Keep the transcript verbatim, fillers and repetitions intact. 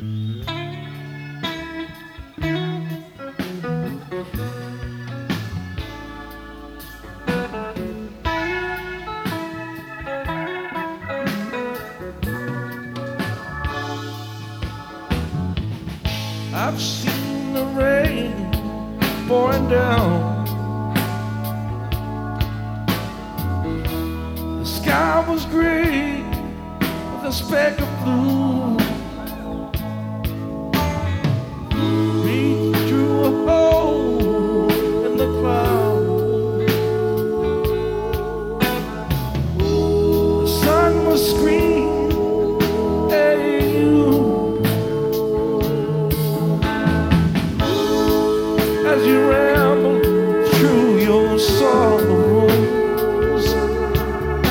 I've seen the rain pouring down. The sky was gray with a speck of blue.